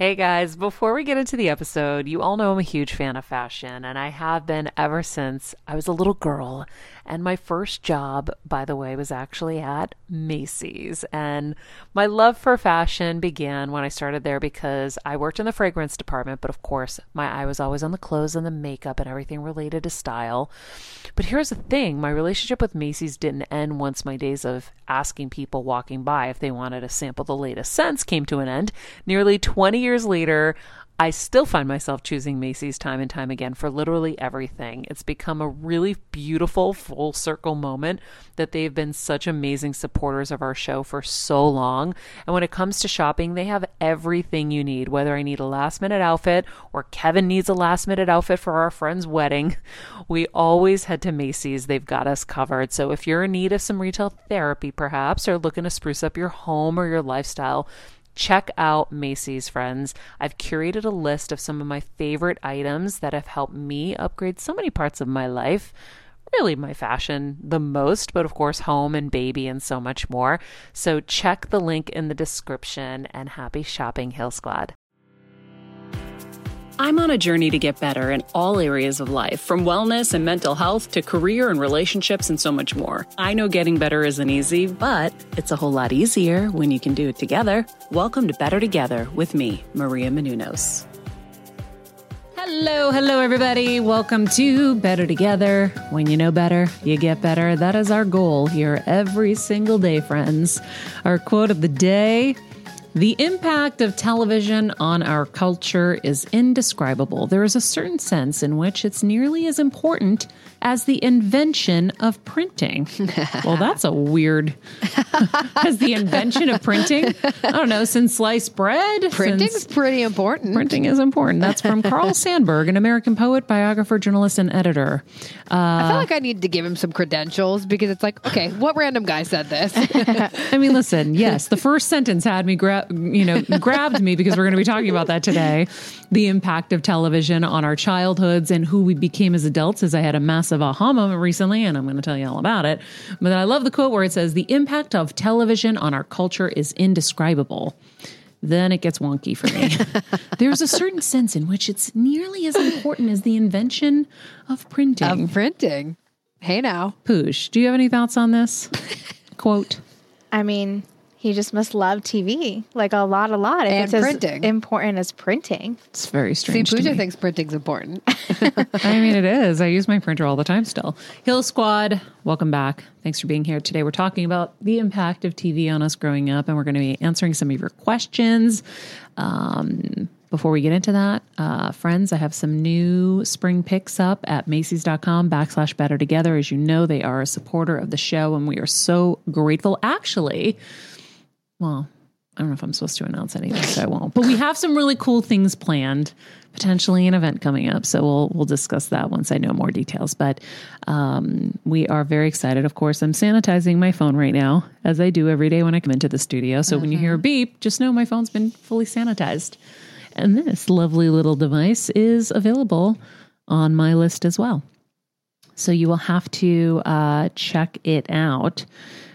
Hey guys, before we get into the episode, you all know I'm a huge fan of fashion, and I have been ever since I was a little girl. And my first job, by the way, was actually at Macy's. And my love for fashion began when I started there because I worked in the fragrance department, but of course, my eye was always on the clothes and the makeup and everything related to style. But here's the thing, my relationship with Macy's didn't end once my days of asking people walking by if they wanted to sample the latest scents came to an end. Nearly 20 years later, I still find myself choosing Macy's time and time again for literally everything. It's become a really beautiful full circle moment that they've been such amazing supporters of our show for so long. And when it comes to shopping, they have everything you need, whether I need a last minute outfit or Kevin needs a last minute outfit for our friend's wedding. We always head to Macy's. They've got us covered. So if you're in need of some retail therapy, perhaps, or looking to spruce up your home or your lifestyle, check out Macy's, friends. I've curated a list of some of my favorite items that have helped me upgrade so many parts of my life. Really my fashion the most, but of course home and baby and so much more. So check the link in the description and happy shopping, Hill Squad. I'm on a journey to get better in all areas of life, from wellness and mental health to career and relationships and so much more. I know getting better isn't easy, but it's a whole lot easier when you can do it together. Welcome to Better Together with me, Maria Menounos. Hello, everybody. Welcome to Better Together. When you know better, you get better. That is our goal here every single day, friends. Our quote of the day: the impact of television on our culture is indescribable. There is a certain sense in which it's nearly as important as the invention of printing. Well, that's a weird... as the invention of printing? I don't know, since sliced bread? Printing's pretty important. Printing is important. That's from Carl Sandburg, an American poet, biographer, journalist, and editor. I feel like I need to give him some credentials because it's like, okay, what random guy said this? I mean, listen, yes, the first sentence had me grabbed me because we're going to be talking about that today. The impact of television on our childhoods and who we became as adults, as I had a massive aha moment recently, and I'm going to tell you all about it. But I love the quote where it says, the impact of television on our culture is indescribable. Then it gets wonky for me. There's a certain sense in which it's nearly as important as the invention of printing. Hey now. Poosh, do you have any thoughts on this quote? I mean, he just must love TV, like a lot. If and it's printing. As important as printing. It's very strange. See, Pooja thinks printing's important. I mean, it is. I use my printer all the time still. Hill Squad, welcome back. Thanks for being here today. We're talking about the impact of TV on us growing up, and we're going to be answering some of your questions. Before we get into that, friends, I have some new spring picks up at Macy's.com/Better Together. As you know, they are a supporter of the show, and we are so grateful. Actually, well, I don't know if I'm supposed to announce anything, so I won't. But we have some really cool things planned, potentially an event coming up. So we'll discuss that once I know more details. But we are very excited. Of course, I'm sanitizing my phone right now, as I do every day when I come into the studio. So when you hear a beep, just know my phone's been fully sanitized. And this lovely little device is available on my list as well. So you will have to check it out.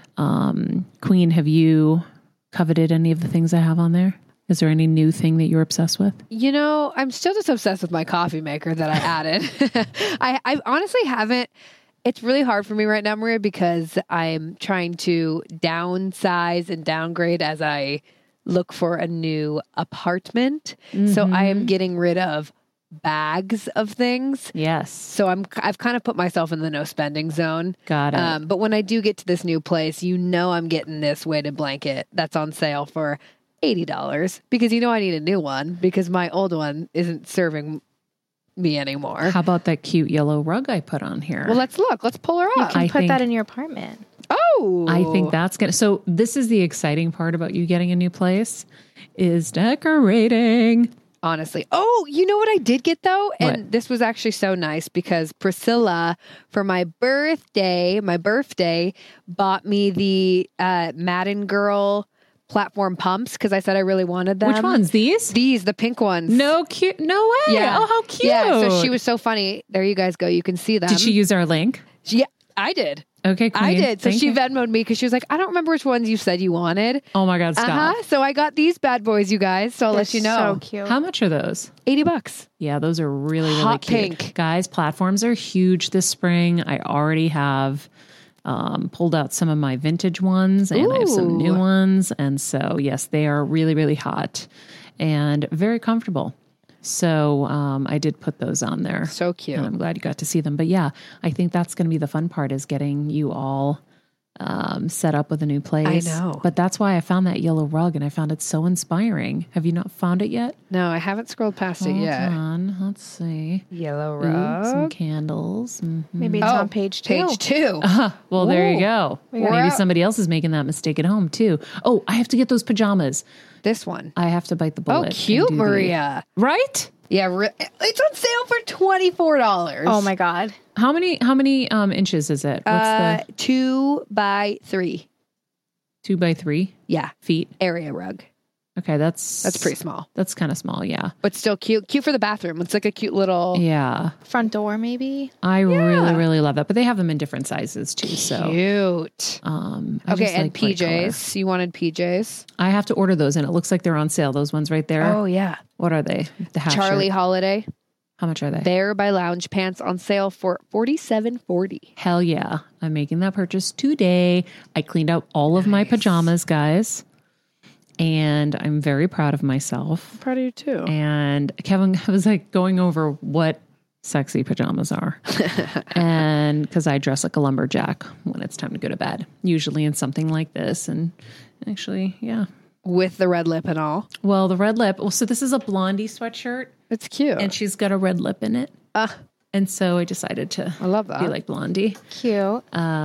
Queen, have you coveted any of the things I have on there? Is there any new thing that you're obsessed with? You know, I'm still just obsessed with my coffee maker that I added. I honestly haven't. It's really hard for me right now, Maria, because I'm trying to downsize and downgrade as I look for a new apartment. Mm-hmm. So I am getting rid of bags of things. Yes. So I've kind of put myself in the no spending zone. Got it. But when I do get to this new place, I'm getting this weighted blanket that's on sale for $80 because I need a new one because my old one isn't serving me anymore. How about that cute yellow rug I put on here? Well, let's look. Let's pull her up. You can put that in your apartment. Oh, I think that's going to... So this is the exciting part about you getting a new place is decorating. Honestly. Oh, you know what I did get though? And What? This was actually so nice because Priscilla, for my birthday, bought me the Madden Girl platform pumps because I said I really wanted them. Which ones? These? These, the pink ones. No cute. No way. Yeah. Oh, how cute. Yeah, so she was so funny. There you guys go. You can see them. Did she use our link? Yeah, I did. Okay, Queen. I did. So Thank she you. Venmoed me because she was like, I don't remember which ones you said you wanted. Oh my God, stop. So I got these bad boys, you guys. So I'll let you know. So cute. How much are those? $80. Yeah, those are really, really Hot cute. pink. Guys, platforms are huge this spring. I already have pulled out some of my vintage ones and I have some new Ooh. ones. And so, yes, they are really, really hot and very comfortable. So I did put those on there. So cute. And I'm glad you got to see them. But yeah, I think that's going to be the fun part is getting you all set up with a new place. I know. But that's why I found that yellow rug and I found it so inspiring. Have you not found it yet? No, I haven't scrolled past it Hold yet. on. Let's see. Yellow Ooh, some rug. candles. Mhm. Maybe it's on page 2. Page 2. Well, there you Ooh. go. We're Maybe out. somebody else is making that mistake at home too. Oh, I have to get those pajamas. This one. I have to bite the bullet. Oh, and cute, do the- Maria. Right? Yeah, it's on sale for $24. Oh my God. How many inches is it? What's the 2 by 3. 2x3 Yeah, feet? area rug. Okay, that's Pretty small, That's kind of small, yeah. but still cute. Cute for the bathroom. It's like a cute little Yeah. Front door, maybe. I really, really love that. But they have them in different sizes too. So cute. I Okay, just and like bright color. PJs. You wanted PJs? I have to order those and it looks like they're on sale. Those ones right there. Oh yeah, What are they? The half Charlie shirt. Holiday. How much are they? There by Lounge Pants on sale for $47.40. Hell yeah. I'm making that purchase today. I cleaned out all of my pajamas, guys. And I'm very proud of myself. Proud of you too. And Kevin was like going over what sexy pajamas are. And because I dress like a lumberjack when it's time to go to bed, usually in something like this. And actually, yeah. With the red lip and all. Well, the red lip. Well, so this is a Blondie sweatshirt It's cute. and she's got a red lip in it. And so I decided to I love that. be like Blondie. Cute.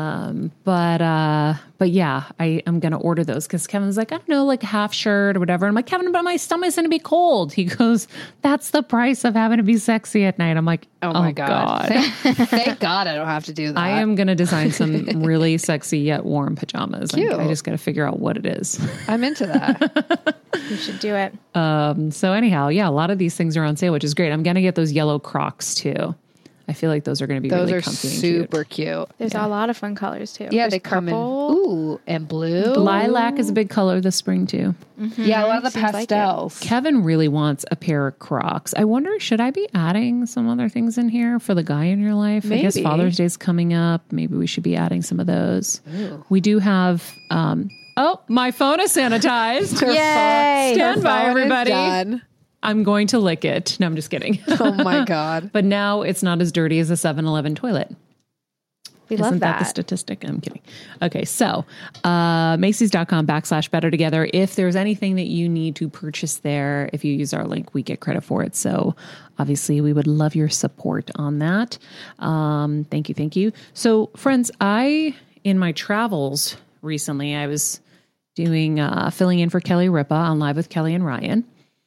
But yeah, I'm going to order those because Kevin's like, I don't know, like a half shirt or whatever. I'm like, Kevin, but my stomach's going to be cold. He goes, that's the price of having to be sexy at night. I'm like, Oh my God. Thank God I don't have to do that. I am going to design some really sexy yet warm pajamas. Cute. I just got to figure out what it is. I'm into that. You should do it. So anyhow, yeah, a lot of these things are on sale, which is great. I'm going to get those yellow Crocs too. I feel like those are going to be Those really are comfy and cute. super cute. There's a lot of fun colors too. Yeah, There's they come purple. in. Ooh, and blue. Lilac is a big color this spring too. Yeah, a lot of the Seems like it. pastels. Kevin really wants a pair of Crocs. I wonder, should I be adding some other things in here for the guy in your life? I guess Maybe. Father's Day's coming up. Maybe we should be adding some of those. We do have, oh, my phone is sanitized. Yay! Stand by, Phone is everybody. done. I'm going to lick it. No, I'm just kidding. Oh my God. But now it's not as dirty as a 7-Eleven toilet. We Isn't love that the that. statistic? I'm kidding. Okay, so Macy's.com/better together. If there's anything that you need to purchase there, if you use our link, we get credit for it. So obviously we would love your support on that. Thank you. Thank you. So friends, in my travels recently, I was doing filling in for Kelly Ripa on Live with Kelly and Ryan.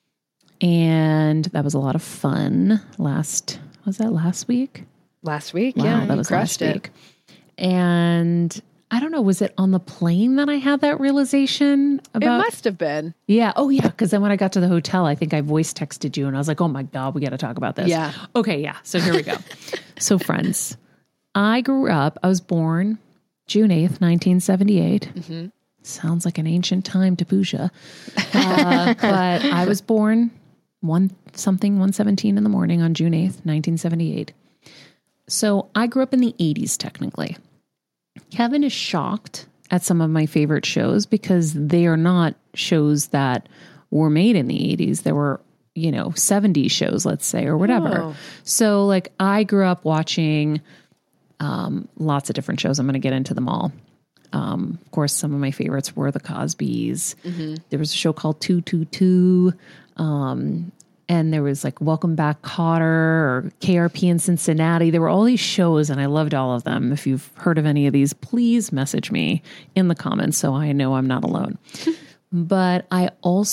And that was a lot of fun. Was that last week? Last week, Wow, yeah, that you was crushed last it. week. And I don't know, was it on the plane that I had that realization It about? must have been. Yeah. Oh, yeah. Because then when I got to the hotel, I think I voice texted you and I was like, oh my God, we got to talk about this. Yeah. Okay. Yeah. So here we go. So, friends, I was born June 8th, 1978. Mm-hmm. Sounds like an ancient time to Pooja. But I was born 1:17 in the morning on June 8th, 1978. So I grew up in the 80s, technically. Kevin is shocked at some of my favorite shows because they are not shows that were made in the 80s. They were, 70s shows, let's say, or whatever. Oh. So like I grew up watching lots of different shows. I'm going to get into them all. Of course, some of my favorites were the Cosbys. Mm-hmm. There was a show called 222. And there was like Welcome Back Kotter or KRP in Cincinnati. There were all these shows and I loved all of them. If you've heard of any of these, please message me in the comments so I know I'm not alone. But I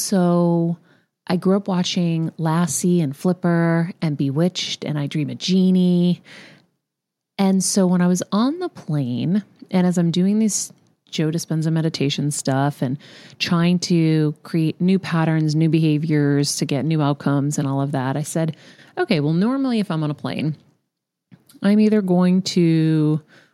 grew up watching Lassie and Flipper and Bewitched and I Dream a Genie. And so when I was on the plane and as I'm doing this Joe Dispenza meditation stuff and trying to create new patterns, new behaviors to get new outcomes and all of that, I said, okay, well, normally if I'm on a plane, I'm either going to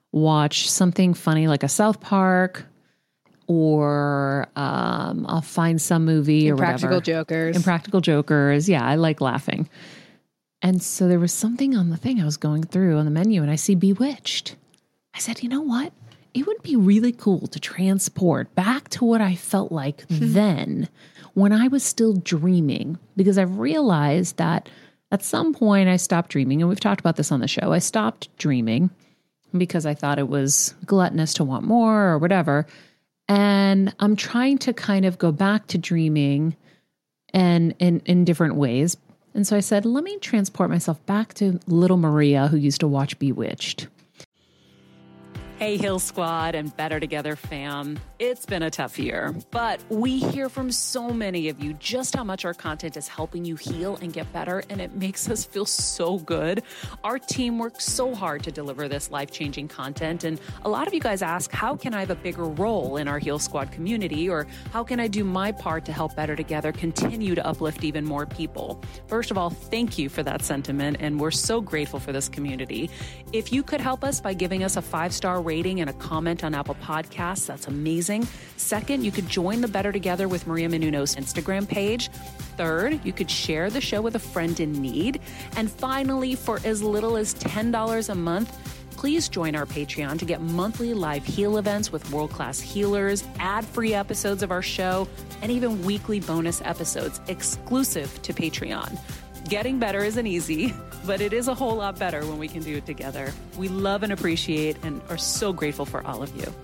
watch something funny like a South Park, or I'll find some movie or Impractical whatever. Jokers. Impractical Jokers. Yeah, I like laughing. And so there was something on the thing I was going through on the menu, and I see Bewitched. I said, you know what? It would be really cool to transport back to what I felt like then when I was still dreaming, because I've realized that at some point I stopped dreaming, and we've talked about this on the show. I stopped dreaming because I thought it was gluttonous to want more or whatever. And I'm trying to kind of go back to dreaming and in different ways. And so I said, let me transport myself back to little Maria, who used to watch Bewitched. Hey, Hill Squad and Better Together fam. It's been a tough year, but we hear from so many of you just how much our content is helping you heal and get better, and it makes us feel so good. Our team works so hard to deliver this life-changing content, and a lot of you guys ask, how can I have a bigger role in our Heal Squad community, or how can I do my part to help Better Together continue to uplift even more people? First of all, thank you for that sentiment, and we're so grateful for this community. If you could help us by giving us a 5-star rating and a comment on Apple Podcasts, that's amazing. Second, you could join the Better Together with Maria Menounos Instagram page. Third, you could share the show with a friend in need. And finally, for as little as $10 a month, please join our Patreon to get monthly live heal events with world-class healers, ad-free episodes of our show, and even weekly bonus episodes exclusive to Patreon. Getting better isn't easy, but it is a whole lot better when we can do it together. We love and appreciate and are so grateful for all of you.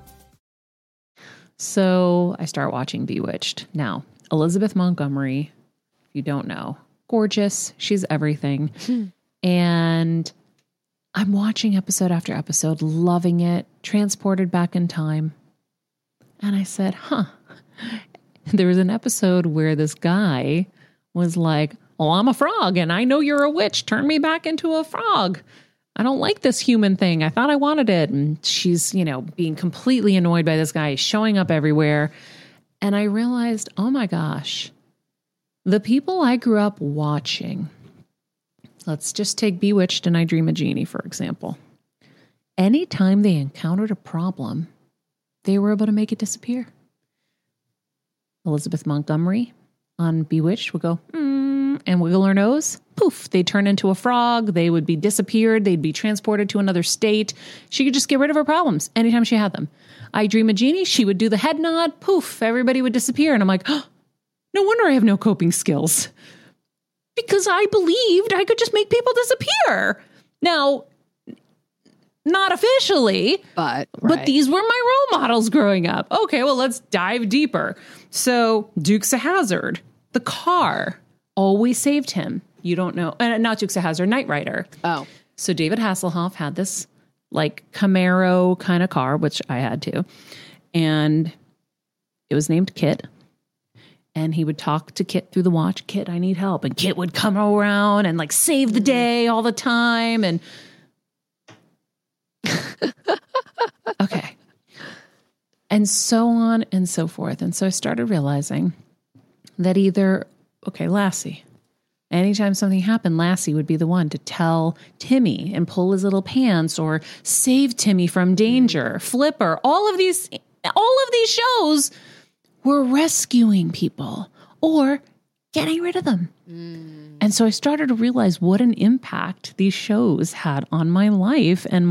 So I start watching Bewitched. Now, Elizabeth Montgomery, if you don't know, gorgeous. She's everything. And I'm watching episode after episode, loving it, transported back in time. And I said, there was an episode where this guy was like, well, I'm a frog and I know you're a witch. Turn me back into a frog. I don't like this human thing. I thought I wanted it. And she's, being completely annoyed by this guy showing up everywhere. And I realized, oh my gosh, the people I grew up watching, let's just take Bewitched and I Dream a Genie, for example. Anytime they encountered a problem, they were able to make it disappear. Elizabeth Montgomery on Bewitched would go, and wiggle her nose, poof, they'd turn into a frog. They would be disappeared. They'd be transported to another state. She could just get rid of her problems anytime she had them. I Dream a Genie, she would do the head nod, poof, everybody would disappear. And I'm like, no wonder I have no coping skills. Because I believed I could just make people disappear. Now, not officially, but these were my role models growing up. Okay, well, let's dive deeper. So Dukes of Hazzard, the car always saved him. You don't know. Not Dukes of Hazzard, Knight Rider. Oh. So David Hasselhoff had this like Camaro kind of car, which I had too. And it was named Kit. And he would talk to Kit through the watch. Kit, I need help. And Kit would come around and like save the day all the time. And okay. And so on and so forth. And so I started realizing that Lassie. Anytime something happened, Lassie would be the one to tell Timmy and pull his little pants or save Timmy from danger. Flipper, all of these shows were rescuing people or getting rid of them. And so I started to realize what an impact these shows had on my life and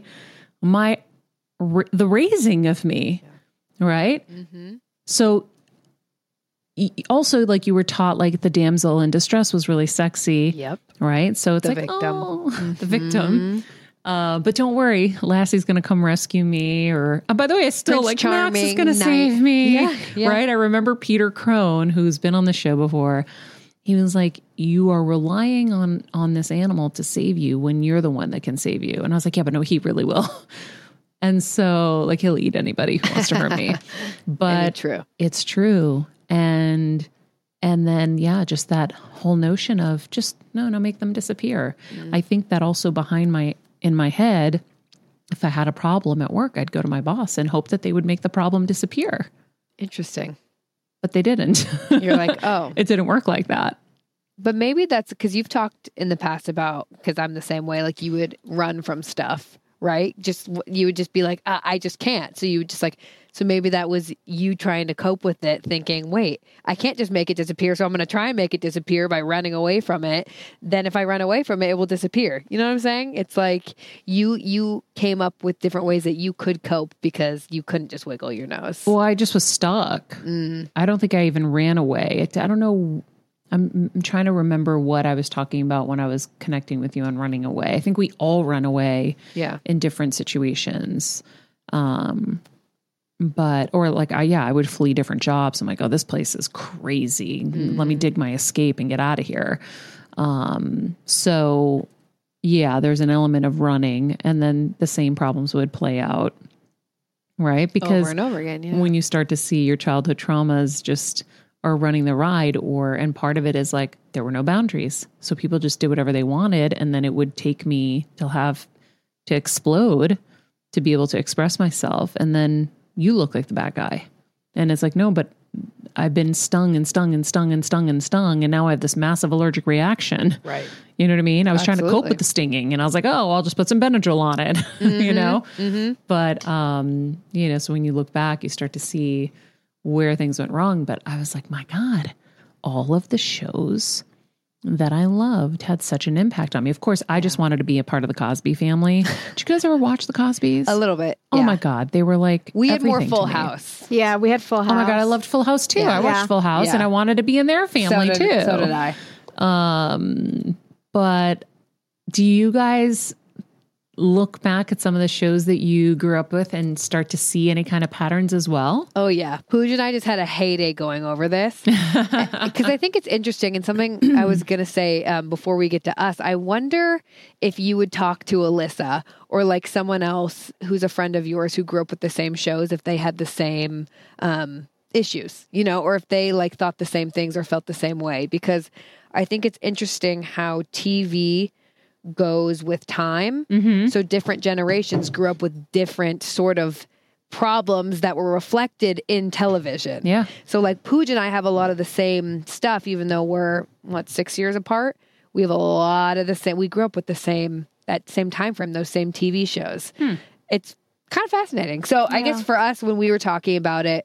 the raising of me. Right? Mm-hmm. So also, like you were taught, like the damsel in distress was really sexy. Yep. Right. So it's the like, victim. The victim. But don't worry, Lassie's going to come rescue me. Or by the way, I still Prince Max is Charming, going to save me. Yeah. Right. I remember Peter Crone, who's been on the show before. He was like, you are relying on this animal to save you when you're the one that can save you. And I was like, yeah, but no, he really will. And so like he'll eat anybody who wants to hurt me. But it's true. And then, just that whole notion of just, no, make them disappear. I think that also in my head, if I had a problem at work, I'd go to my boss and hope that they would make the problem disappear. Interesting. But they didn't. You're like, oh. It didn't work like that. But maybe that's because you've talked in the past about, because I'm the same way, like you would run from stuff right? You would just be like, I just can't. So you would just like, so maybe that was you trying to cope with it, thinking, wait, I can't just make it disappear. So I'm going to try and make it disappear by running away from it. Then if I run away from it, it will disappear. You know what I'm saying? It's like you came up with different ways that you could cope because you couldn't just wiggle your nose. Well, I just was stuck. I don't think I even ran away. I don't know. I'm trying to remember what I was talking about when I was connecting with you on running away. I think we all run away in different situations. I would flee different jobs. I'm like, oh, this place is crazy. Let me dig my escape and get out of here. So yeah, there's an element of running, and then the same problems would play out, right? Because over and over again, when you start to see your childhood traumas just are running the ride, and part of it is like, there were no boundaries. So people just did whatever they wanted. And then it would take me to explode to be able to express myself. And then you look like the bad guy. And it's like, no, but I've been stung and stung and stung and stung and stung. And now I have this massive allergic reaction. Right. You know what I mean? I was trying to cope Absolutely. with the stinging, and I was like, oh, I'll just put some Benadryl on it, you know? But, so when you look back, you start to see where things went wrong. But I was like, my God, all of the shows that I loved had such an impact on me. Of course, I just wanted to be a part of the Cosby family. Did you guys ever watch the Cosbys? A little bit. Oh yeah. my God. They were like, We had more everything Full to me. House. Yeah, we had Full House. Oh my God. I loved Full House too. Yeah. I watched Full House Yeah. and I wanted to be in their family So too. So did I. But do you guys look back at some of the shows that you grew up with and start to see any kind of patterns as well? Oh yeah. Pooja and I just had a heyday going over this because I think it's interesting, and something I was going to say before we get to us, I wonder if you would talk to Alyssa or like someone else who's a friend of yours who grew up with the same shows, if they had the same issues, or if they like thought the same things or felt the same way, because I think it's interesting how TV goes with time. So different generations grew up with different sort of problems that were reflected in television. Yeah. So like Pooja and I have a lot of the same stuff, even though we're 6 years apart. We have a lot of the same. We grew up with that same time frame, those same TV shows. It's kind of fascinating. So I guess for us, when we were talking about it,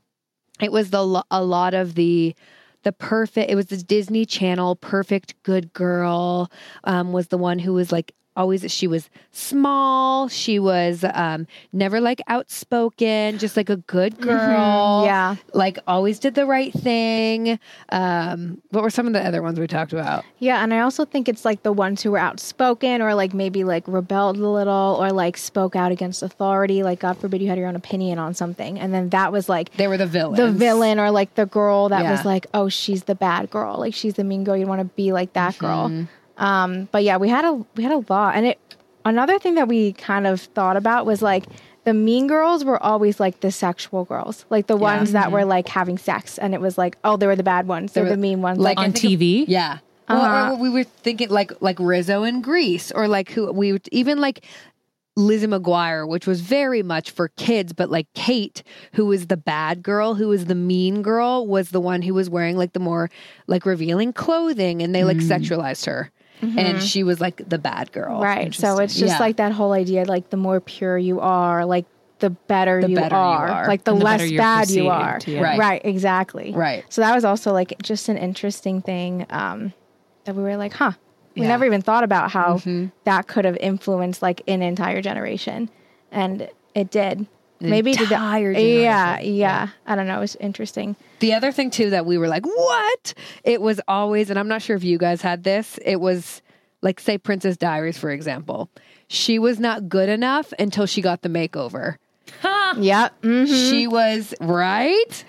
it was a lot of the perfect, it was the Disney Channel perfect good girl, was the one who was like always, she was small. She was never like outspoken, just like a good girl. Yeah. Like always did the right thing. What were some of the other ones we talked about? Yeah, and I also think it's like the ones who were outspoken or like maybe like rebelled a little or like spoke out against authority. Like God forbid you had your own opinion on something. And then that was like They were the villains. the villain or like the girl that Yeah. was like, oh, she's the bad girl. Like she's the mean girl. You want to be like that girl. But yeah, we had a lot. And another thing that we kind of thought about was like the mean girls were always like the sexual girls, like the ones that were like having sex. And it was like, oh, they were the bad ones. They're the mean ones. like- Like, On TV? Yeah. Or we were thinking like Rizzo in Grease, or like even like Lizzie McGuire, which was very much for kids, but like Kate, who was the bad girl, who was the mean girl, was the one who was wearing like the more like revealing clothing, and they like sexualized her. And she was like the bad girl. right. So it's just Yeah. like that whole idea, like the more pure you are, like the better, you, better you are. are. Like the And the less better you're bad you are. perceived, yeah. Right. Right. Exactly. Right. So that was also like just an interesting thing that we were like, huh. We Yeah. never even thought about how that could have influenced like an entire generation. And it did. Maybe it did. entire Yeah, generation. yeah. I don't know. It was interesting. The other thing too that we were like, what? It was always, and I'm not sure if you guys had this, it was like, say Princess Diaries, for example. She was not good enough until she got the makeover. Yep. She was right.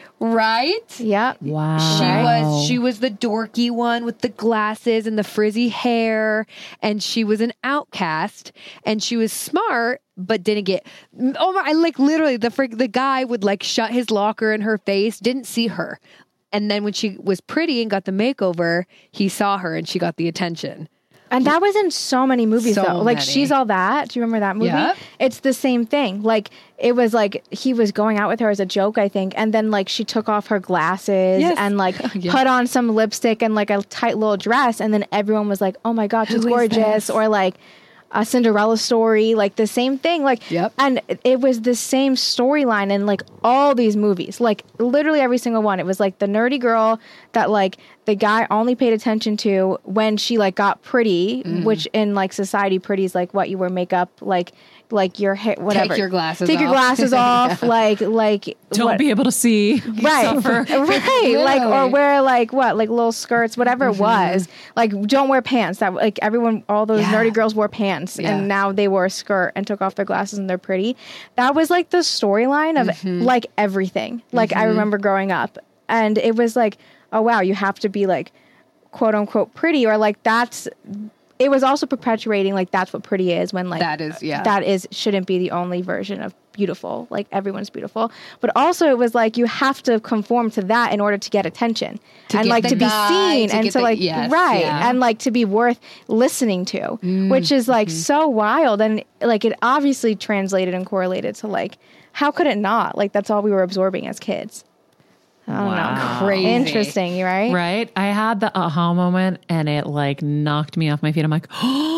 Yep. Wow. She was the dorky one with the glasses and the frizzy hair, and she was an outcast, and she was smart but didn't get. Oh my! Like literally, the guy would like shut his locker in her face, didn't see her, and then when she was pretty and got the makeover, he saw her and she got the attention. And that was in so many movies, So though. Like, many. She's All That. Do you remember that movie? Yep. It's the same thing. Like, it was like he was going out with her as a joke, I think. And then, like, she took off her glasses Yes. and, like, Yeah. put on some lipstick and, like, a tight little dress. And then everyone was like, oh my God, she's Who is gorgeous. this? Or, like, A Cinderella Story, like the same thing, like, Yep. and it was the same storyline in like all these movies, like literally every single one. It was like the nerdy girl that like the guy only paid attention to when she like got pretty, which in like society, pretty is like what you wear makeup, like your hair, whatever. Take your glasses Take your off. glasses off, like Don't what- be able to see. right, Suffer. right, like or Literally. wear like what, like little skirts, whatever it was. Like don't wear pants. That like everyone, all those Yeah. nerdy girls wore pants, Yeah. and now they wore a skirt and took off their glasses and they're pretty. That was like the storyline of like everything. Like I remember growing up, and it was like, oh wow, you have to be like quote unquote pretty, or like that's. It was also perpetuating like that's what pretty is, when like That is, yeah. that is shouldn't be the only version of beautiful. Like everyone's beautiful, but also it was like you have to conform to that in order to get attention and get like the to be guy, seen to and get to the- like yes, right yeah. and like to be worth listening to, which is like so wild, and like it obviously translated and correlated to like how could it not, like that's all we were absorbing as kids. I don't know. Crazy. Interesting, right? Right? I had the aha moment and it like knocked me off my feet. I'm like,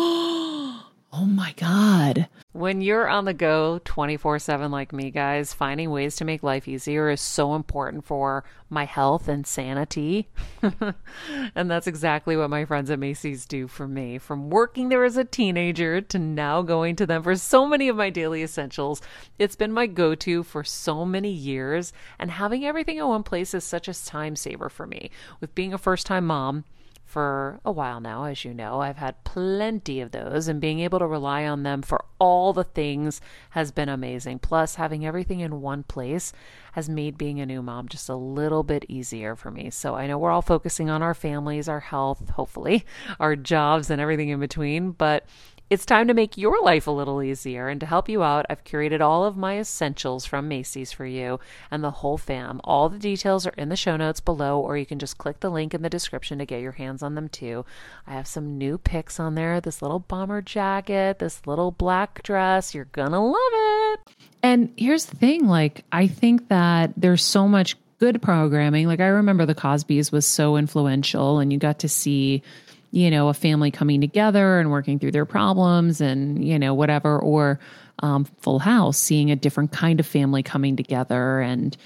oh my God. When you're on the go 24/7 like me, guys, finding ways to make life easier is so important for my health and sanity. And that's exactly what my friends at Macy's do for me. From working there as a teenager to now going to them for so many of my daily essentials, it's been my go-to for so many years. And having everything in one place is such a time saver for me. With being a first-time mom, for a while now, as you know, I've had plenty of those, and being able to rely on them for all the things has been amazing. Plus, having everything in one place has made being a new mom just a little bit easier for me. So I know we're all focusing on our families, our health, hopefully, our jobs, and everything in between, but it's time to make your life a little easier. And to help you out, I've curated all of my essentials from Macy's for you and the whole fam. All the details are in the show notes below, or you can just click the link in the description to get your hands on them too. I have some new picks on there. This little bomber jacket, this little black dress. You're gonna love it. And here's the thing, like, I think that there's so much good programming. Like, I remember the Cosbys was so influential, and you got to see, you know, a family coming together and working through their problems and, you know, whatever, or Full House, seeing a different kind of family coming together. And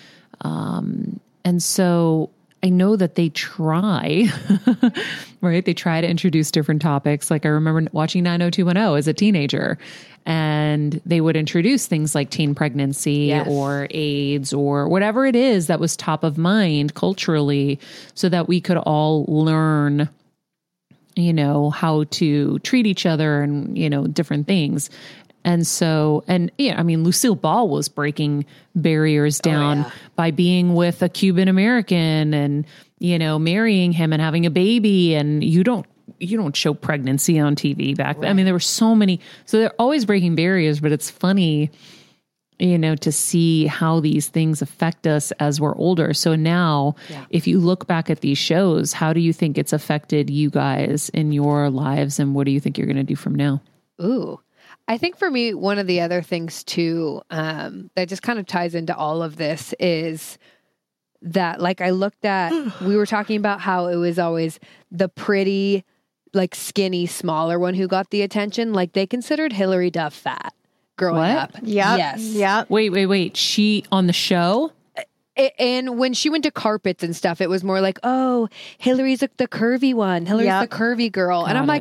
so I know that they try, right? They try to introduce different topics. Like I remember watching 90210 as a teenager, and they would introduce things like teen pregnancy Yes. or AIDS or whatever it is that was top of mind culturally, so that we could all learn, you know, how to treat each other and, you know, different things. And so, and yeah, I mean, Lucille Ball was breaking barriers down by being with a Cuban American and, you know, marrying him and having a baby. And you don't show pregnancy on TV back then. I mean, there were so many, so they're always breaking barriers, but it's funny, you know, to see how these things affect us as we're older. So now, if you look back at these shows, how do you think it's affected you guys in your lives? And what do you think you're going to do from now? Ooh. I think for me, one of the other things too, that just kind of ties into all of this is that, like, I looked at, we were talking about how it was always the pretty, like skinny, smaller one who got the attention. Like they considered Hillary Duff fat growing What? up. Yep. Yes. Yep. Wait. She on the show? And when she went to carpets and stuff, it was more like, oh, Hillary's the curvy one. Hillary's Yep. the curvy girl. And I'm Got like,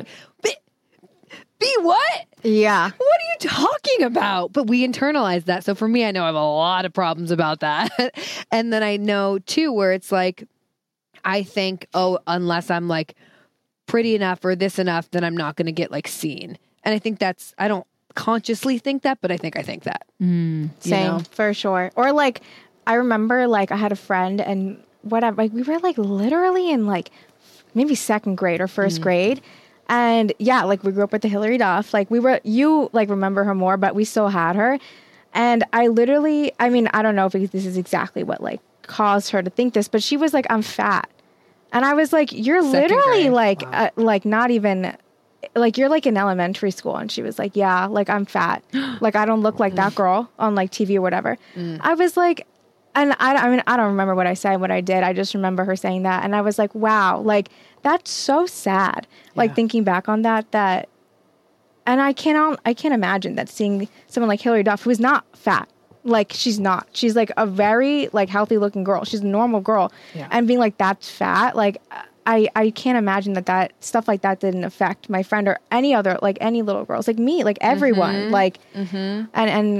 be what? Yeah. What are you talking about? But we internalized that. So for me, I know I have a lot of problems about that. And then I know too, where it's like, I think, oh, unless I'm like pretty enough or this enough, then I'm not going to get like seen. And I think that's, I don't consciously think that, but I think that. Same, know? for sure. Or like, I remember like I had a friend and whatever, like we were like literally in like maybe second grade or first grade. And yeah, like we grew up with the Hillary Duff. Like you like remember her more, but we still had her. And I literally, I mean, I don't know if this is exactly what like caused her to think this, but she was like, I'm fat. And I was like, you're Second literally grade. like, Wow. like not even, like you're like in elementary school. And she was like, yeah, like I'm fat. Like I don't look like that girl on like TV or whatever. I was like, and I mean, I don't remember what I said, what I did. I just remember her saying that. And I was like, wow, like that's so sad. Like thinking back on that, and I can't imagine that seeing someone like Hilary Duff, who is not fat. Like, she's not. She's like a very like healthy looking girl. She's a normal girl. Yeah. And being like, that's fat. Like, I can't imagine that stuff like that didn't affect my friend or any other, like any little girls, like me, like everyone. Like, and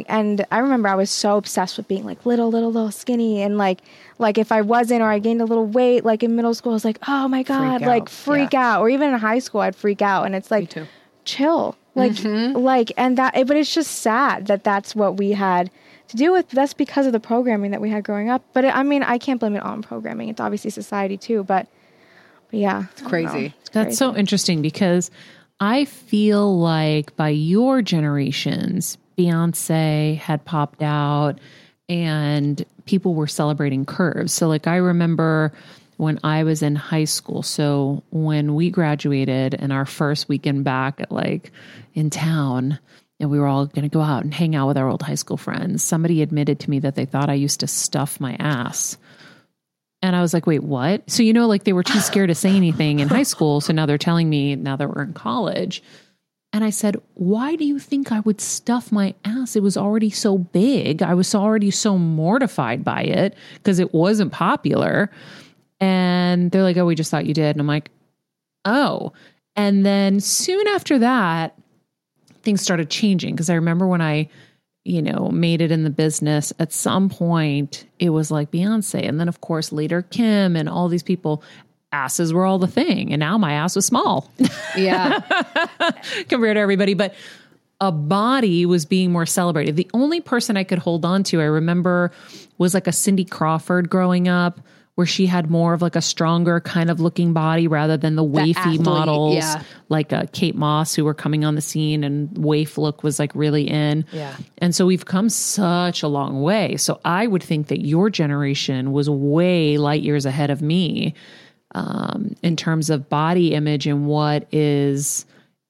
I remember I was so obsessed with being like little skinny. And like if I wasn't, or I gained a little weight, like in middle school, I was like, oh my God, freak out. Or even in high school, I'd freak out. And it's like, chill. Like, but it's just sad that that's what we had to deal with. That's because of the programming that we had growing up. But I mean, I can't blame it all on programming. It's obviously society too, but yeah. It's crazy. That's so interesting, because I feel like by your generations, Beyonce had popped out and people were celebrating curves. So like, I remember when I was in high school. So when we graduated and our first weekend back at like in town, and we were all going to go out and hang out with our old high school friends, somebody admitted to me that they thought I used to stuff my ass. And I was like, wait, what? So, like they were too scared to say anything in high school. So now they're telling me now that we're in college. And I said, why do you think I would stuff my ass? It was already so big. I was already so mortified by it because it wasn't popular. And they're like, oh, we just thought you did. And I'm like, oh. And then soon after that, things started changing, because I remember when I, made it in the business, at some point it was like Beyonce. And then of course later Kim and all these people, asses were all the thing. And now my ass was small. Yeah. Compared to everybody. But a body was being more celebrated. The only person I could hold on to, I remember, was like a Cindy Crawford growing up, where she had more of like a stronger kind of looking body rather than the waify models, like Kate Moss, who were coming on the scene, and waif look was like really in. Yeah. And so we've come such a long way. So I would think that your generation was way light years ahead of me in terms of body image and what is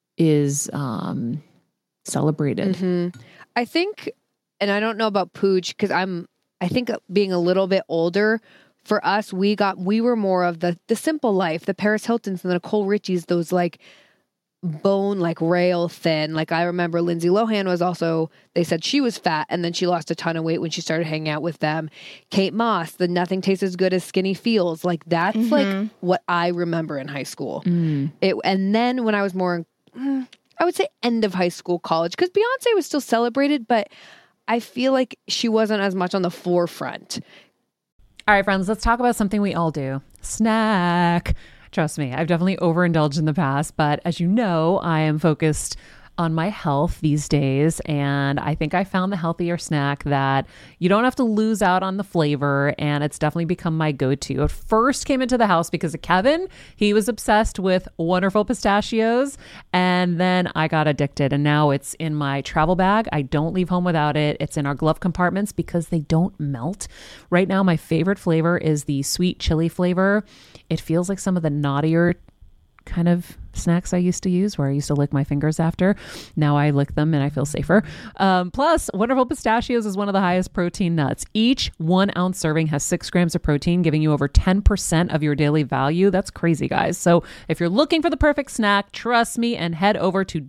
celebrated. Mm-hmm. I think, and I don't know about Pooch, because I think being a little bit older, for us, we were more of the simple life, the Paris Hiltons and the Nicole Richies, those like bone, like rail thin. Like I remember Lindsay Lohan was also, they said she was fat and then she lost a ton of weight when she started hanging out with them. Kate Moss, the nothing tastes as good as skinny feels. Like that's like what I remember in high school. And then when I was more, I would say end of high school, college, because Beyonce was still celebrated, but I feel like she wasn't as much on the forefront. All right, friends, let's talk about something we all do. Snack. Trust me, I've definitely overindulged in the past, but as you know, I am focused on my health these days, and I think I found the healthier snack that you don't have to lose out on the flavor, and it's definitely become my go-to. It first came into the house because of Kevin. He was obsessed with Wonderful Pistachios, and then I got addicted, and now it's in my travel bag. I don't leave home without it. It's in our glove compartments because they don't melt. Right now, my favorite flavor is the sweet chili flavor. It feels like some of the naughtier kind of snacks I used to use, where I used to lick my fingers after. Now I lick them and I feel safer. Plus, Wonderful Pistachios is one of the highest protein nuts. Each 1 ounce serving has 6 grams of protein, giving you over 10% of your daily value. That's crazy, guys. So if you're looking for the perfect snack, trust me and head over to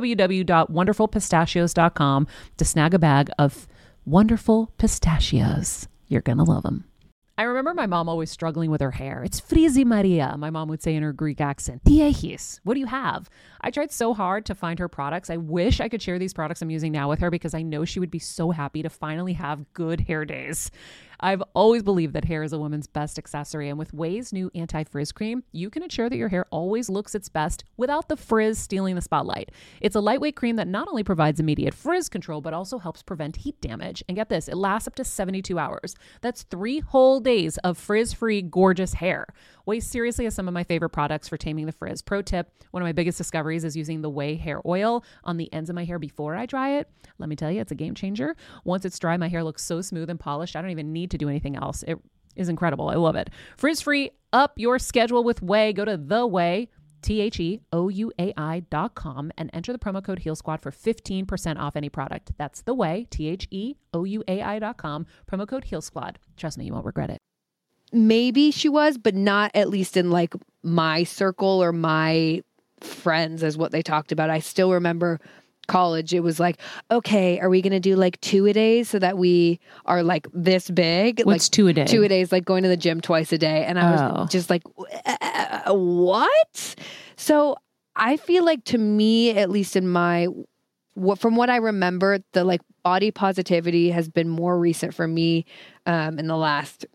www.wonderfulpistachios.com to snag a bag of Wonderful Pistachios. You're going to love them. I remember my mom always struggling with her hair. It's Frizi Maria, my mom would say in her Greek accent. Diehis, what do you have? I tried so hard to find her products. I wish I could share these products I'm using now with her, because I know she would be so happy to finally have good hair days. I've always believed that hair is a woman's best accessory, and with Ouai's new anti-frizz cream, you can ensure that your hair always looks its best without the frizz stealing the spotlight. It's a lightweight cream that not only provides immediate frizz control, but also helps prevent heat damage. And get this, it lasts up to 72 hours. That's 3 whole days of frizz-free, gorgeous hair. Ouai seriously has some of my favorite products for taming the frizz. Pro tip, one of my biggest discoveries is using the Ouai hair oil on the ends of my hair before I dry it. Let me tell you, it's a game changer. Once it's dry, my hair looks so smooth and polished, I don't even need to do anything else. It is incredible. I love it. Frizz-free, up your schedule with Ouai. Go to the Ouai, TheOuai.com, and enter the promo code HealSquad for 15% off any product. That's the Ouai, TheOuai.com, promo code HealSquad. Trust me, you won't regret it. Maybe she was, but not at least in like my circle or my friends, is what they talked about. I still remember college, it was like, okay, are we going to do like 2-a-days so that we are like this big? What's like 2-a-day? 2-a-days, like going to the gym twice a day. And I was just like, what? So I feel like, to me, at least in my, from what I remember, the like body positivity has been more recent for me in the last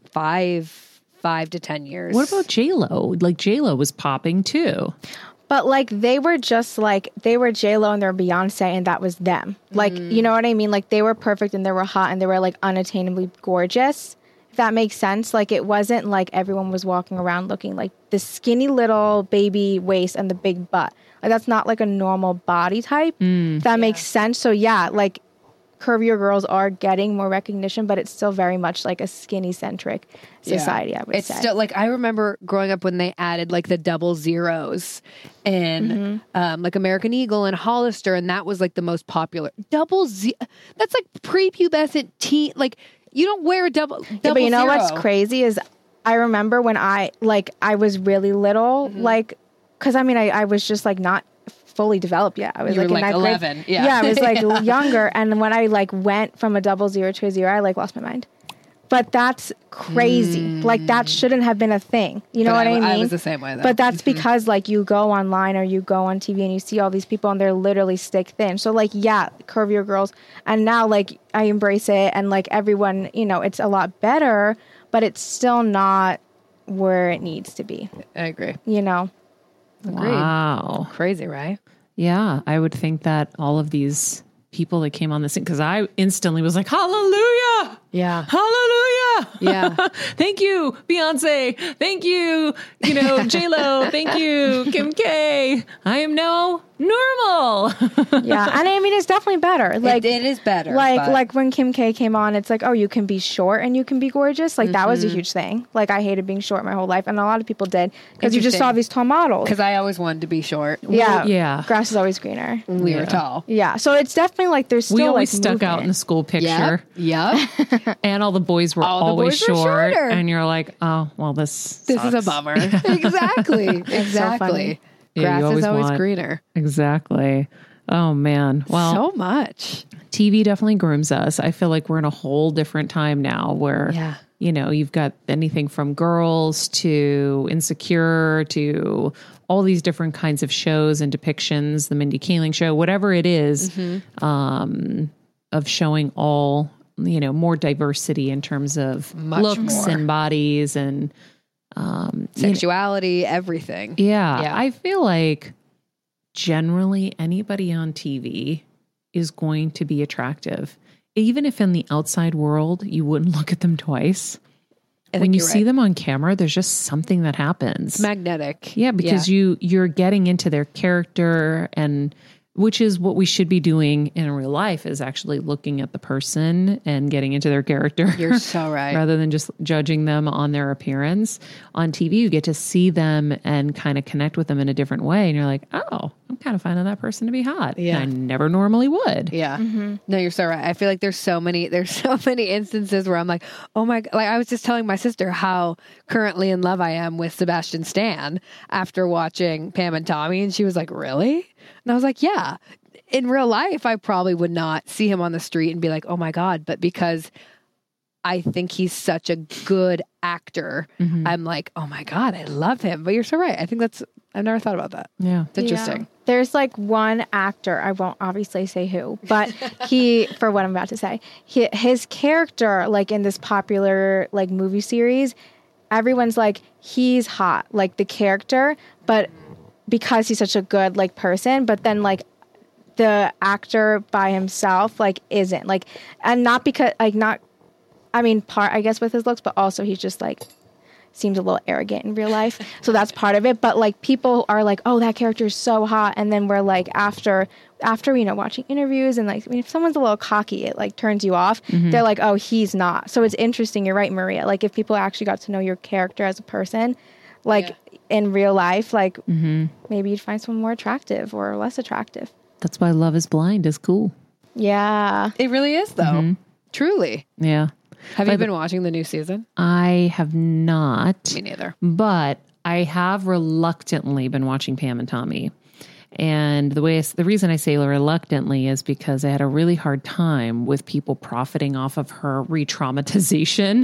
5 to 10 years. What about J-Lo? Like J-Lo was popping too. But like they were just like, they were J-Lo and they were Beyonce and that was them. Like, you know what I mean? Like they were perfect and they were hot and they were like unattainably gorgeous. If that makes sense. Like it wasn't like everyone was walking around looking like the skinny little baby waist and the big butt. Like that's not like a normal body type. If that makes sense. So yeah, like curvier girls are getting more recognition, but it's still very much like a skinny centric society, I would it's say. still like, I remember growing up when they added like the double zeros in like American Eagle and Hollister, and that was like the most popular. That's like prepubescent teen. Like you don't wear a double But you know zero. what's crazy is I remember when I was really little, like, because I mean, I was just like not fully developed yet. I was You like were in like ninth 11. grade. Yeah. I was like younger. And when I like went from a 00 to a 0, I like lost my mind. But that's crazy. Like that shouldn't have been a thing. You know But what I mean? I was the same way though. But that's because like you go online or you go on TV and you see all these people and they're literally stick thin. So like, yeah, curvier girls. And now like I embrace it and like everyone, you know, it's a lot better, but it's still not where it needs to be, I agree. you know? Agreed. Wow. Crazy, right? Yeah, I would think that all of these people that came on the scene, because I instantly was like, hallelujah! Yeah. Hallelujah! Yeah. Thank you, Beyonce. Thank you, J-Lo. Thank you, Kim K. I am now normal. Yeah. And I mean, it's definitely better. Like, it is better. Like, but- like when Kim K came on, it's like, oh, you can be short and you can be gorgeous. Like that was a huge thing. Like I hated being short my whole life, and a lot of people did because you just saw Interesting. these tall models. because I always wanted to be short. Yeah, Yeah. Grass is always greener. We were tall. Yeah, so it's definitely like there's still We always like stuck out in the movement. school picture, Yep. and all the boys were All the always boys were short. shorter. And you're like, oh, well, this This is a sucks. bummer. Exactly. Exactly. funny. Yeah, Grass you is always always want- greener. Exactly. Oh, man. Well, So much. TV definitely grooms us. I feel like we're in a whole different time now where, Yeah. you've got anything from Girls to Insecure to all these different kinds of shows and depictions, the Mindy Kaling show, whatever it is, of showing all, more diversity in terms of Much looks more. and bodies and, Sexuality, everything. yeah, Yeah. I feel like generally anybody on TV is going to be attractive. Even if in the outside world you wouldn't look at them twice. When you you're see right. them on camera, there's just something that happens. Magnetic. Yeah, because you're getting into their character, and which is what we should be doing in real life, is actually looking at the person and getting into their character. You're so right. Rather than just judging them on their appearance. On TV, you get to see them and kind of connect with them in a different way. And you're like, oh, I'm kind of finding that person to be hot. Yeah. And I never normally would. Yeah. No, you're so right. I feel like there's so many instances where I'm like, oh my, like I was just telling my sister how currently in love I am with Sebastian Stan after watching Pam and Tommy. And she was like, really? And I was like, yeah, in real life, I probably would not see him on the street and be like, oh my God. But because I think he's such a good actor, I'm like, oh my God, I love him. But you're so right. I think I've never thought about that. Yeah. It's interesting. Yeah. There's like one actor, I won't obviously say who, but for what I'm about to say, his character, like in this popular like movie series, everyone's like, he's hot, like the character, but because he's such a good like person, but then like the actor by himself like isn't like, and not because like not, I mean part I guess with his looks, but also he's just like seems a little arrogant in real life, so that's part of it. But like people are like, oh, that character is so hot, and then we're like after watching interviews and like I mean, if someone's a little cocky, it like turns you off. They're like, oh, he's not. So it's interesting. You're right, Maria. Like if people actually got to know your character as a person, like in real life, like maybe you'd find someone more attractive or less attractive. That's why Love is Blind is cool. Yeah. It really is though. Truly. Yeah. Have you been watching the new season? I have not. Me neither. But I have reluctantly been watching Pam and Tommy. And the reason I say reluctantly is because I had a really hard time with people profiting off of her re-traumatization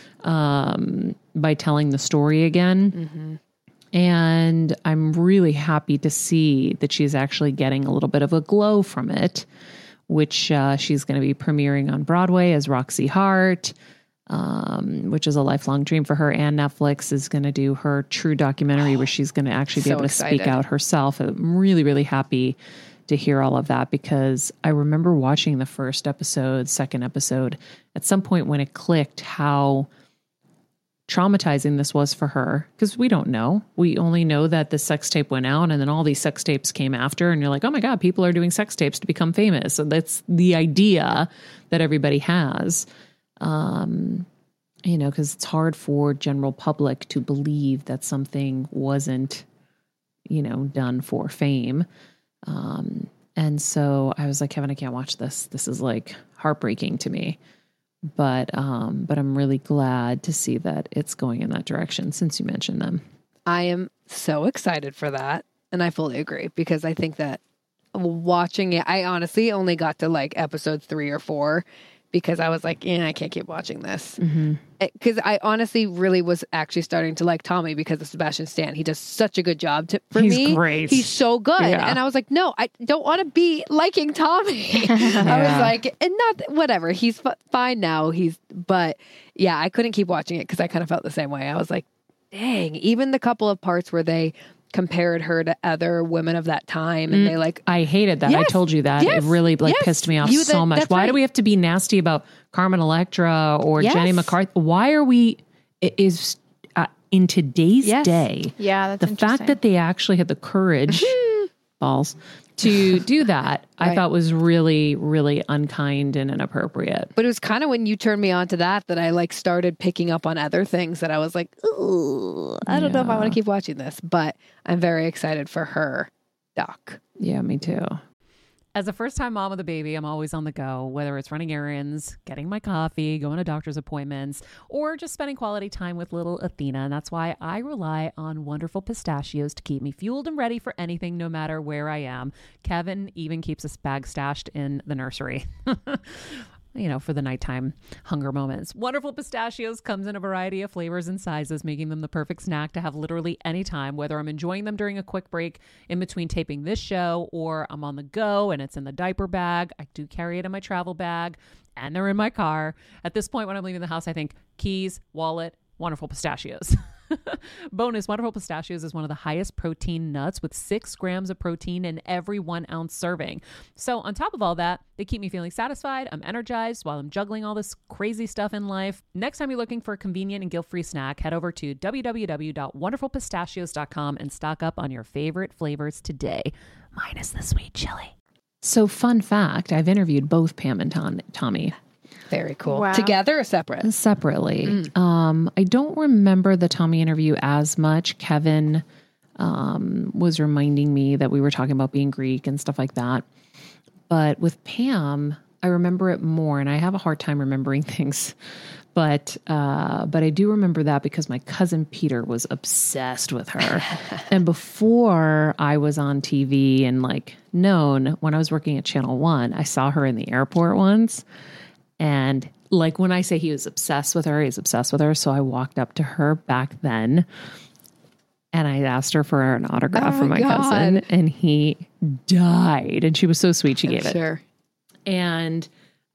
by telling the story again. And I'm really happy to see that she's actually getting a little bit of a glow from it, which she's going to be premiering on Broadway as Roxy Hart, which is a lifelong dream for her. And Netflix is going to do her true documentary where she's going to actually be able to speak out herself. I'm really, really happy to hear all of that because I remember watching the first episode, second episode, at some point when it clicked how traumatizing this was for her, because we don't know. We only know that the sex tape went out and then all these sex tapes came after, and you're like, oh my God, people are doing sex tapes to become famous. So that's the idea that everybody has. Because it's hard for general public to believe that something wasn't, done for fame. And so I was like, Kevin, I can't watch this. This is like heartbreaking to me. But I'm really glad to see that it's going in that direction since you mentioned them. I am so excited for that. And I fully agree because I think that watching it, I honestly only got to like episode 3 or 4 because I was like, I can't keep watching this. Because I honestly really was actually starting to like Tommy because of Sebastian Stan. He does such a good job for me. He's great. He's so good. Yeah. And I was like, no, I don't want to be liking Tommy. I was like, and not, whatever. He's fine now. But yeah, I couldn't keep watching it because I kind of felt the same way. I was like, dang, even the couple of parts where they compared her to other women of that time and they like I hated that. I told you that. It really pissed me off so much. Why do we have to be nasty about Carmen Electra or Jenny McCarthy? Why are we in today's day? Yeah, that's the fact that they actually had the courage balls to do that I thought was really, really unkind and inappropriate. But it was kind of when you turned me on to that I like started picking up on other things that I was like, ooh, I don't know if I want to keep watching this, but I'm very excited for her doc. Yeah, me too. As a first-time mom with a baby, I'm always on the go, whether it's running errands, getting my coffee, going to doctor's appointments, or just spending quality time with little Athena. And that's why I rely on Wonderful Pistachios to keep me fueled and ready for anything, no matter where I am. Kevin even keeps a bag stashed in the nursery. For the nighttime hunger moments. Wonderful Pistachios comes in a variety of flavors and sizes, making them the perfect snack to have literally any time, whether I'm enjoying them during a quick break in between taping this show or I'm on the go and it's in the diaper bag. I do carry it in my travel bag and they're in my car. At this point, when I'm leaving the house, I think keys, wallet, Wonderful Pistachios. Bonus, Wonderful Pistachios is one of the highest protein nuts with 6 grams of protein in every 1 ounce serving. So on top of all that, they keep me feeling satisfied. I'm energized while I'm juggling all this crazy stuff in life. Next time you're looking for a convenient and guilt-free snack, head over to www.wonderfulpistachios.com and stock up on your favorite flavors today, minus the sweet chili. So fun fact, I've interviewed both Pam and Tommy. Very cool. Wow. Together or separate? Separately. I don't remember the Tommy interview as much. Kevin was reminding me that we were talking about being Greek and stuff like that. But with Pam, I remember it more, and I have a hard time remembering things. But I do remember that because my cousin Peter was obsessed with her. And before I was on TV and known, when I was working at Channel 1, I saw her in the airport once. And when I say he was obsessed with her, he's obsessed with her. So I walked up to her back then and I asked her for an autograph from my cousin, and he died. And she was so sweet. She gave it. Sure. And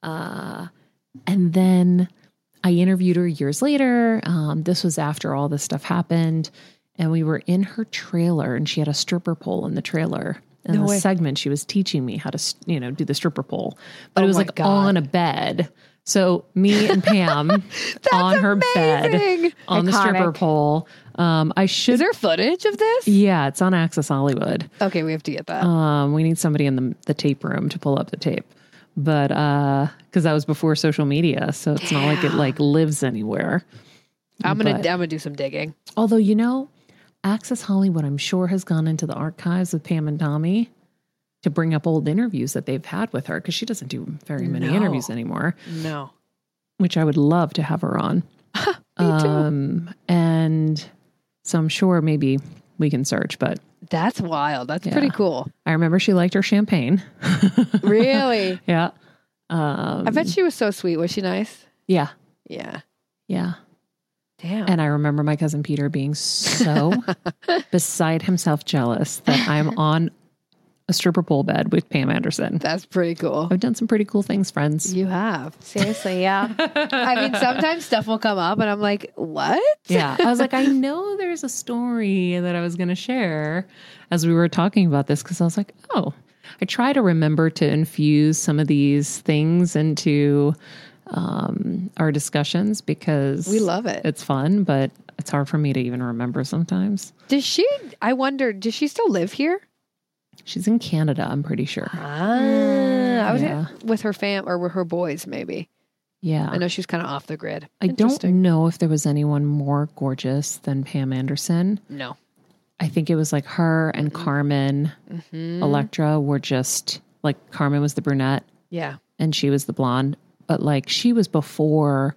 then I interviewed her years later. This was after all this stuff happened, and we were in her trailer, and she had a stripper pole in the trailer. In the segment, she was teaching me how to, do the stripper pole, but it was on a bed. So me and Pam on her bed on the stripper pole. Is there footage of this? Yeah, it's on Access Hollywood. Okay, we have to get that. We need somebody in the tape room to pull up the tape, but because that was before social media, so it's not like it lives anywhere. I'm gonna do some digging. Although Access Hollywood, I'm sure, has gone into the archives of Pam and Tommy to bring up old interviews that they've had with her, because she doesn't do very many interviews anymore. No. Which I would love to have her on. Me too. And So I'm sure maybe we can search, but That's wild. That's pretty cool. I remember she liked her champagne. Really? Yeah. I bet she was so sweet. Was she nice? Yeah. Yeah. Yeah. Damn. And I remember my cousin Peter being so beside himself jealous that I'm on a stripper pole bed with Pam Anderson. That's pretty cool. I've done some pretty cool things, friends. You have. Seriously, yeah. I mean, sometimes stuff will come up and I'm like, what? Yeah. I was like, I know there's a story that I was going to share as we were talking about this, because I was like, oh, I try to remember to infuse some of these things into our discussions because We love it. It's fun, but it's hard for me to even remember sometimes. I wonder, does she still live here? She's in Canada, I'm pretty sure. I was Yeah. with her or with her boys, maybe. Yeah. I know she's kind of off the grid. I don't Interesting. know if there was anyone more gorgeous than Pam Anderson. No. I think it was like her and Carmen Electra were just like, Carmen was the brunette Yeah. and she was the blonde, but like she was before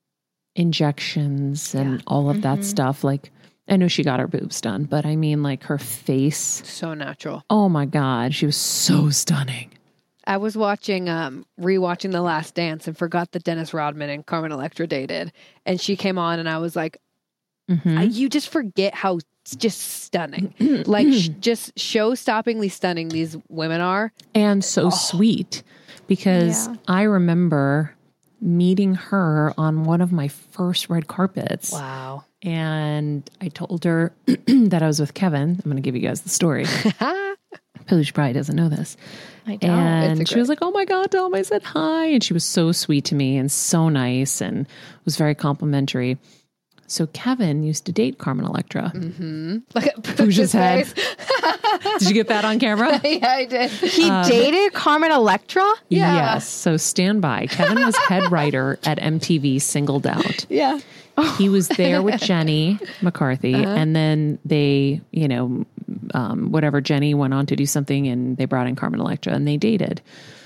injections and all of that stuff. Like, I know she got her boobs done, but I mean like her face. So natural. Oh my God. She was so stunning. I was watching, rewatching The Last Dance and forgot that Dennis Rodman and Carmen Electra dated. And she came on and I was like, you just forget how just stunning, like just show-stoppingly stunning these women are. And so sweet, because Yeah. I remember meeting her on one of my first red carpets. Wow. And I told her that I was with Kevin. I'm going to give you guys the story. Pooch probably doesn't know this. I don't. And she was like, oh my God, tell him I said hi. And she was so sweet to me and so nice and was very complimentary. So Kevin used to date Carmen Electra. Look at Pooja's head. Did you get that on camera? Yeah, I did. He dated Carmen Electra? Yeah. Yes. So stand by. Kevin was head writer at MTV Singled Out. Yeah. He was there with Jenny McCarthy, and then they, whatever, Jenny went on to do something, and they brought in Carmen Electra, and they dated.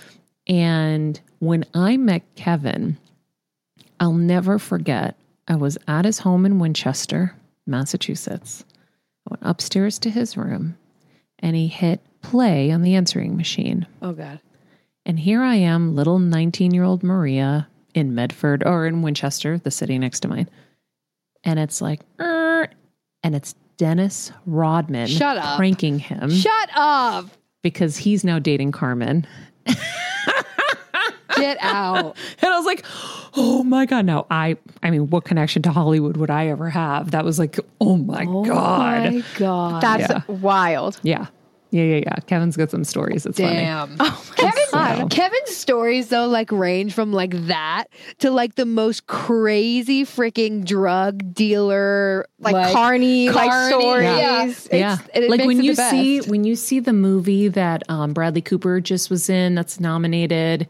And when I met Kevin, I'll never forget, I was at his home in Winchester, Massachusetts. I went upstairs to his room, and he hit play on the answering machine. Oh, God. And here I am, little 19-year-old Maria in Medford or in Winchester, the city next to mine. And it's like, and it's Dennis Rodman Shut up. pranking him Shut up. because he's now dating Carmen. Get out. And I was like, oh my God. Now, I mean, what connection to Hollywood would I ever have? That was like, oh my God. Oh, my God. That's wild. Yeah. Kevin's got some stories. It's Damn. funny. So- Kevin's stories though like range from like that to like the most crazy freaking drug dealer Like carny, like stories. Yeah, Yeah. It Like makes when it you the best. see the movie that Bradley Cooper just was in, that's nominated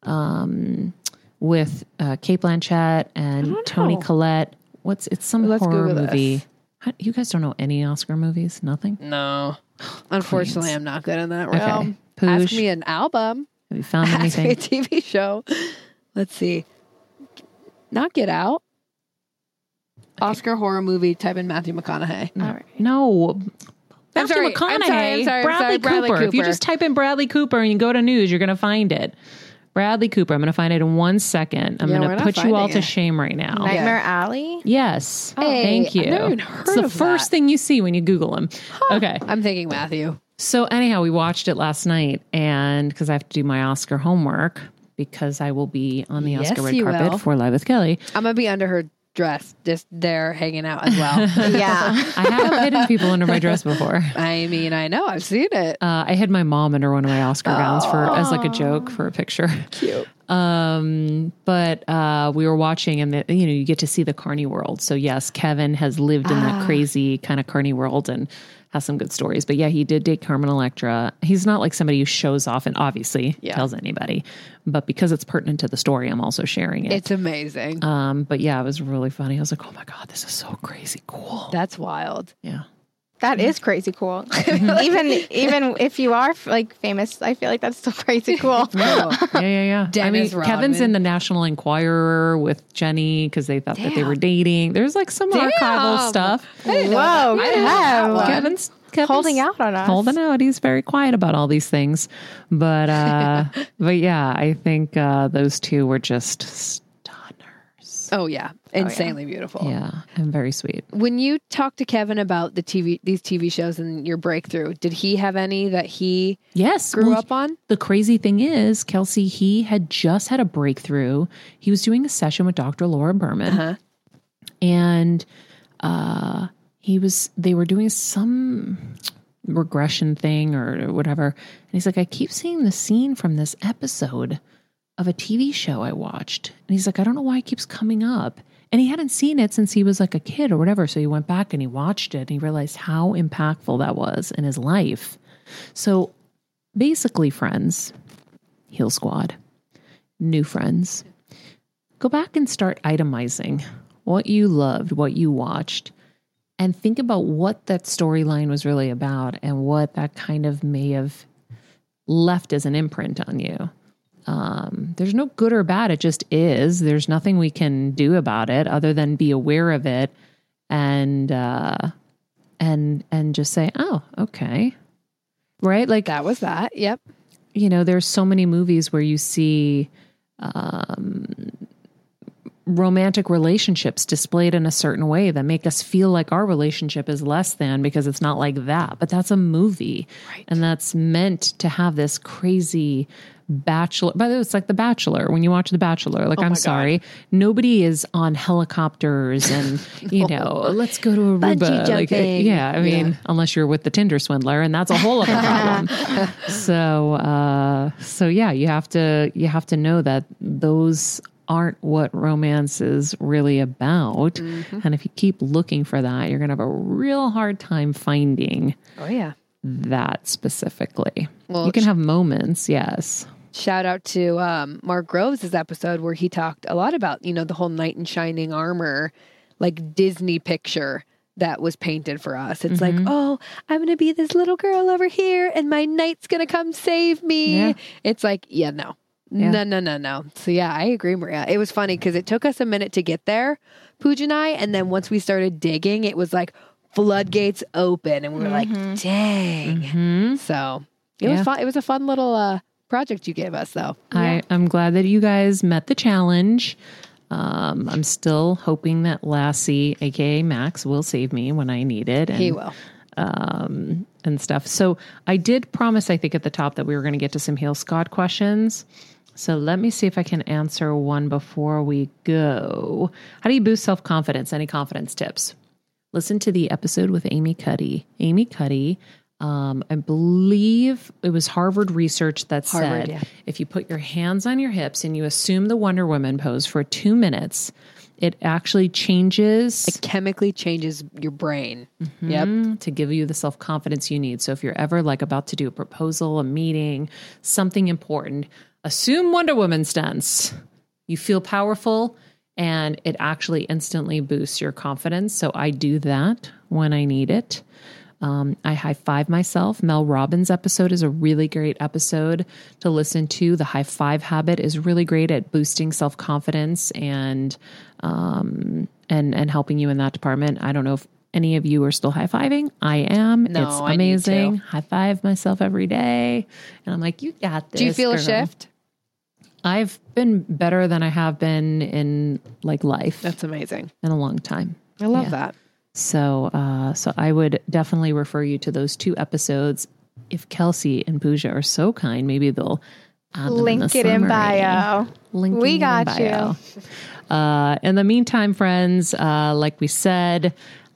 with Kate Blanchett and Toni Collette. It's some Let's horror Google movie. this. You guys don't know any Oscar movies? Nothing? No. Unfortunately, Queens. I'm not good in that Okay. realm. Poosh. Ask me an album. Have you found Ask me a anything? TV show. Let's see. Not Get Out. Oscar horror movie. Type in Matthew McConaughey. All right. No. I'm Matthew sorry, McConaughey. I'm sorry, Bradley Bradley Cooper. If you Cooper. just type in Bradley Cooper and you go to news, you're going to find it. Bradley Cooper. I'm going to find it in 1 second. I'm Yeah, going we're to not put you all finding to it. shame right now. Nightmare Alley? Yes. Hey, Thank you. I've never even heard it's the of first that. thing you see when you Google him. Okay. I'm thinking Matthew. So anyhow, we watched it last night, and because I have to do my Oscar homework, because I will be on the Yes, Oscar red you carpet will. for Live with Kelly. I'm gonna be under her dress, just there hanging out as well. Yeah. I have hidden people under my dress before. I mean, I know, I've seen it. I hid my mom under one of my Oscar gowns as like a joke for a picture. Cute. But we were watching, and you get to see the carny world. So yes, Kevin has lived in that crazy kind of carny world and has some good stories. But yeah, he did date Carmen Electra. He's not like somebody who shows off and obviously tells anybody, but because it's pertinent to the story, I'm also sharing it. It's amazing. But yeah, it was really funny. I was like, oh my God, this is so crazy cool. That's wild. Yeah. That is crazy cool. even if you are like famous, I feel like that's still crazy cool. Yeah. Dennis Kevin's Rodman. in the National Enquirer with Jenny because they thought that they were dating. There's like some archival stuff. Whoa, Kevin's holding out on us. Holding out. He's very quiet about all these things. But yeah, I think those two were just stunners. Oh yeah, insanely beautiful. Yeah, and very sweet. When you talked to Kevin about these TV shows and your breakthrough, did he have any that he grew up on? The crazy thing is, Kelsey, he had just had a breakthrough. He was doing a session with Dr. Laura Berman, and they were doing some regression thing or whatever. And he's like, I keep seeing the scene from this episode of a TV show I watched. And he's like, I don't know why it keeps coming up. And he hadn't seen it since he was like a kid or whatever. So he went back and he watched it and he realized how impactful that was in his life. So basically, friends, Heal Squad, new friends, go back and start itemizing what you loved, what you watched, and think about what that storyline was really about and what that kind of may have left as an imprint on you. There's no good or bad. It just is. There's nothing we can do about it other than be aware of it and just say, oh, okay. Right? Like That was that. Yep. You know, there's so many movies where you see, romantic relationships displayed in a certain way that make us feel like our relationship is less than because it's not like that. But that's a movie. Right. And that's meant to have this crazy bachelor. By the way, it's like The Bachelor. When you watch The Bachelor, like, I'm sorry, nobody is on helicopters and, you know, let's go to Aruba. Bungee jumping. Like, I mean, unless you're with the Tinder swindler, and that's a whole other problem. So yeah, you have to know that those aren't what romance is really about. And if you keep looking for that, you're going to have a real hard time finding that specifically. Well, you can have moments, yes. Shout out to Mark Groves' episode where he talked a lot about, you know, the whole knight in shining armor, like Disney picture that was painted for us. It's like, oh, I'm going to be this little girl over here and my knight's going to come save me. Yeah. It's like, no. No. So yeah, I agree, Maria. It was funny because it took us a minute to get there, Pooj and I. And then once we started digging, it was like floodgates open and we were like, dang. So it was fun. It was a fun little project you gave us though. I'm glad that you guys met the challenge. I'm still hoping that Lassie, aka Max, will save me when I need it. And, he will. And stuff. So I did promise, I think at the top, that we were going to get to some Heal Squad questions. So let me see if I can answer one before we go. How do you boost self-confidence? Any confidence tips? Listen to the episode with Amy Cuddy. Amy Cuddy, I believe it was Harvard research that said if you put your hands on your hips and you assume the Wonder Woman pose for 2 minutes, it actually changes. It chemically changes your brain. Yep. To give you the self-confidence you need. So if you're ever like about to do a proposal, a meeting, something important, assume Wonder Woman stance. You feel powerful and it actually instantly boosts your confidence. So I do that when I need it. I high five myself. Mel Robbins' episode is a really great episode to listen to. The high five habit is really great at boosting self-confidence and helping you in that department. I don't know if any of you are still high fiving. I am. No, it's amazing. High five myself every day. And I'm like, you got this. Do you feel a shift? I've been better than I have been in like life. That's amazing. In a long time. I love that. So I would definitely refer you to those 2 episodes. If Kelsey and Pooja are so kind, maybe they'll add them link it in bio. We got you. In the meantime, friends, like we said,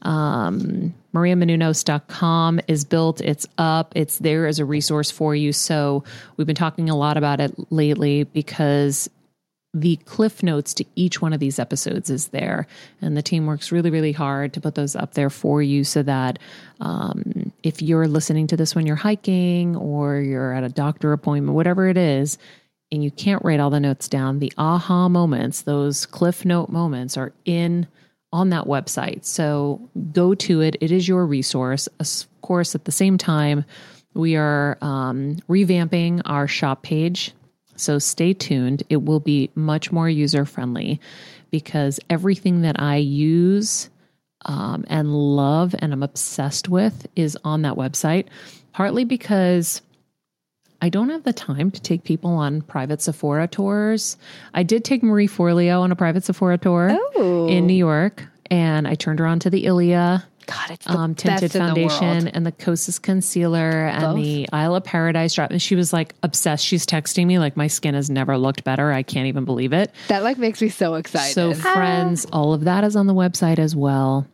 mariamenounos.com is built. It's up. It's there as a resource for you. So we've been talking a lot about it lately because the cliff notes to each one of these episodes is there. And the team works really, really hard to put those up there for you so that if you're listening to this when you're hiking or you're at a doctor appointment, whatever it is, and you can't write all the notes down, the aha moments, those cliff note moments are in on that website. So go to it. It is your resource. Of course, at the same time, we are revamping our shop page. So stay tuned. It will be much more user-friendly because everything that I use and love and I'm obsessed with is on that website, partly because I don't have the time to take people on private Sephora tours. I did take Marie Forleo on a private Sephora tour in New York, and I turned her on to the Ilia God, it's the tinted best foundation in the world. and the Kosas concealer and Both? the Isle of Paradise drop. And she was like obsessed. She's texting me like, my skin has never looked better. I can't even believe it. That like makes me so excited. So friends, all of that is on the website as well.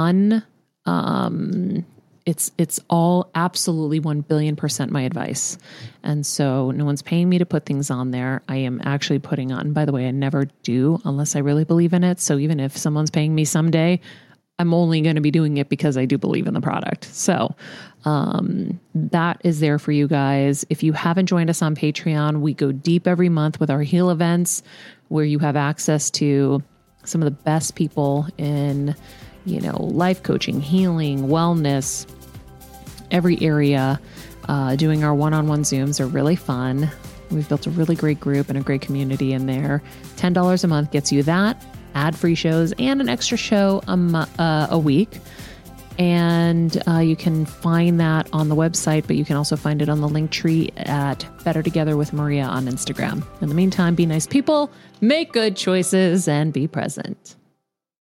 It's all absolutely 1 billion% my advice. And so no one's paying me to put things on there. I am actually putting on, by the way, I never do unless I really believe in it. So even if someone's paying me someday, I'm only going to be doing it because I do believe in the product. So that is there for you guys. If you haven't joined us on Patreon, we go deep every month with our Heal events where you have access to some of the best people in, life coaching, healing, wellness, every area. Doing our one-on-one Zooms are really fun. We've built a really great group and a great community in there. $10 a month gets you that, ad-free shows, and an extra show a week. And you can find that on the website, but you can also find it on the link tree at Better Together with Maria on Instagram. In the meantime, be nice people, make good choices, and be present.